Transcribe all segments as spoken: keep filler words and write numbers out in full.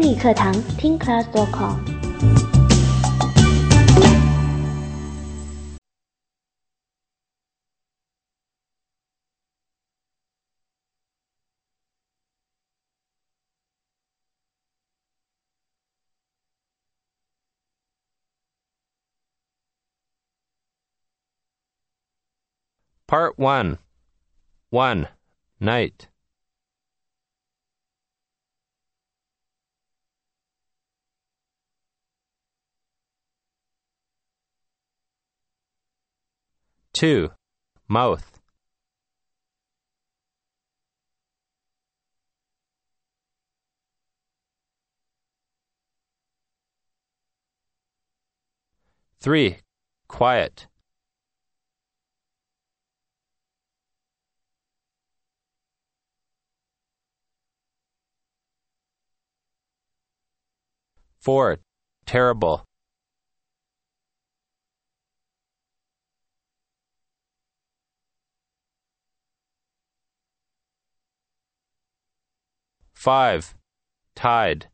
英语课堂 听 class dot com。 Part one. one. Night. two. Mouth. three. Quiet. four. Terrible. five. Tide.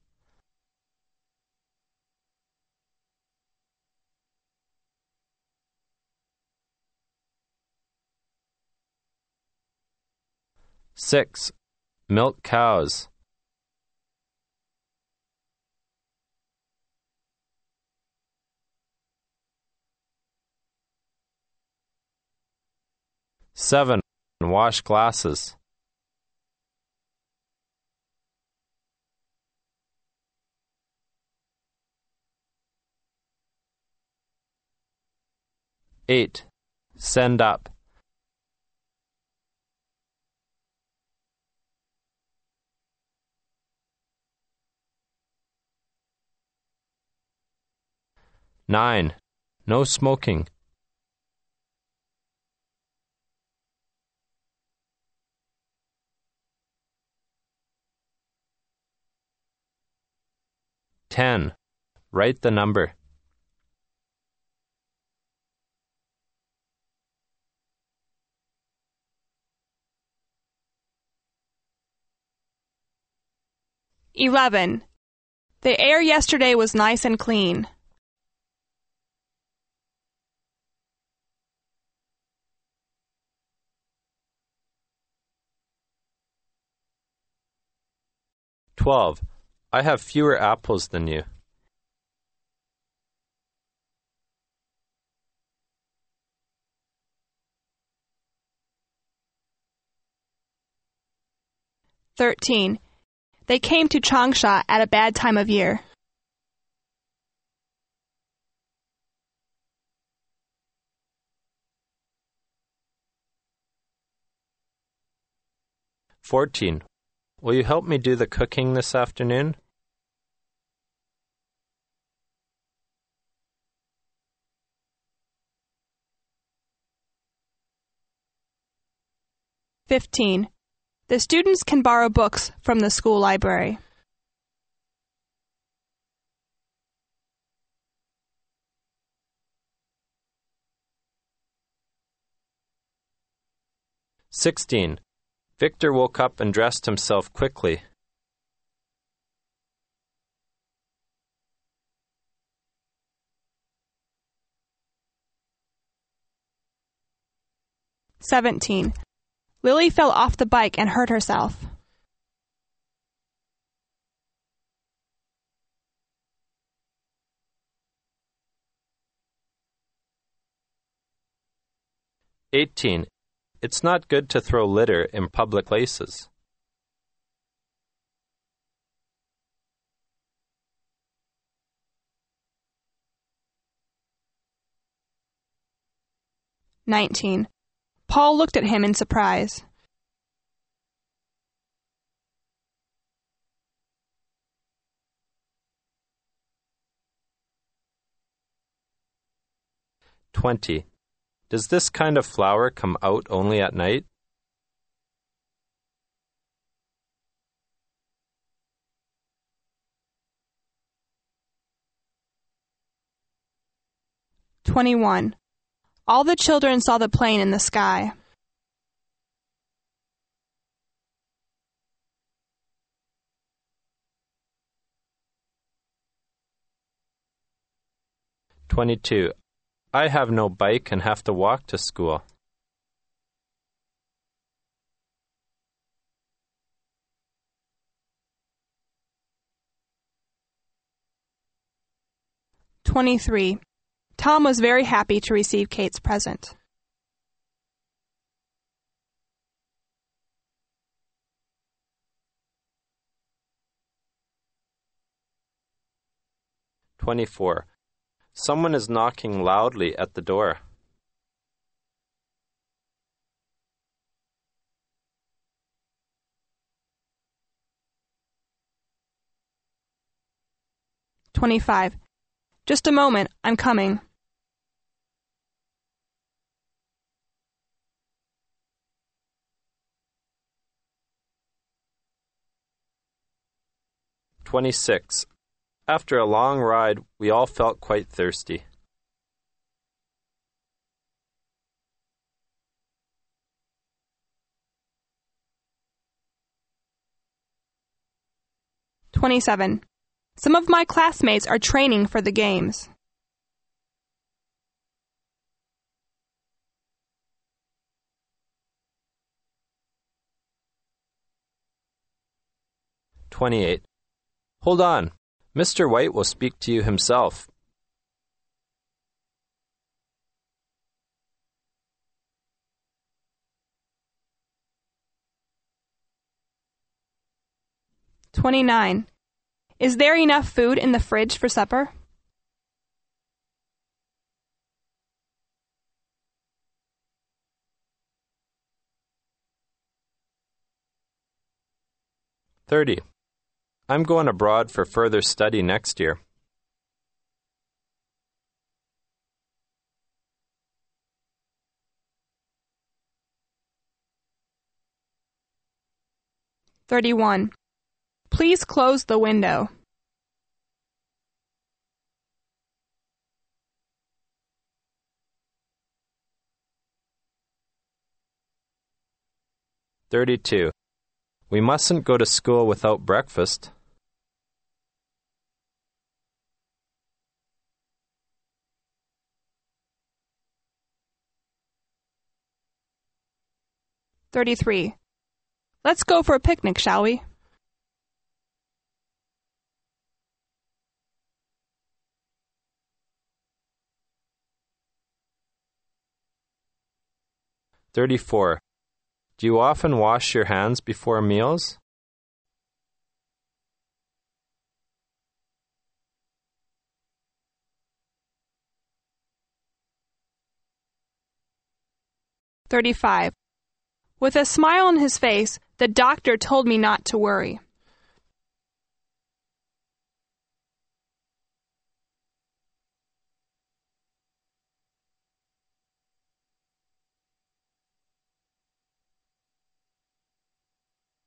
six. Milk cows. seven. Wash glasses. eight. Send up. nine. No smoking. ten. Write the number. eleven. The air yesterday was nice and clean. twelve. I have fewer apples than you. thirteen. They came to Changsha at a bad time of year. fourteen. Will you help me do the cooking this afternoon? fifteen. The students can borrow books from the school library. sixteen. Victor woke up and dressed himself quickly. seventeen. Lily fell off the bike and hurt herself. eighteen. It's not good to throw litter in public places. nineteen. Paul looked at him in surprise. twenty. Does this kind of flower come out only at night? twenty-one. All the children saw the plane in the sky. twenty-two. I have no bike and have to walk to school. twenty-three. Tom was very happy to receive Kate's present. twenty-four. Someone is knocking loudly at the door. twenty-five. Just a moment, I'm coming. twenty-six. After a long ride, we all felt quite thirsty. twenty-seven. Some of my classmates are training for the games. twenty-eight. Hold on. Mister White will speak to you himself. twenty-nine. Is there enough food in the fridge for supper? thirty. I'm going abroad for further study next year. thirty-one. Please close the window. thirty-two. We mustn't go to school without breakfast. thirty-three. Let's go for a picnic, shall we? thirty-four. Do you often wash your hands before meals? thirty-five. With a smile on his face, the doctor told me not to worry.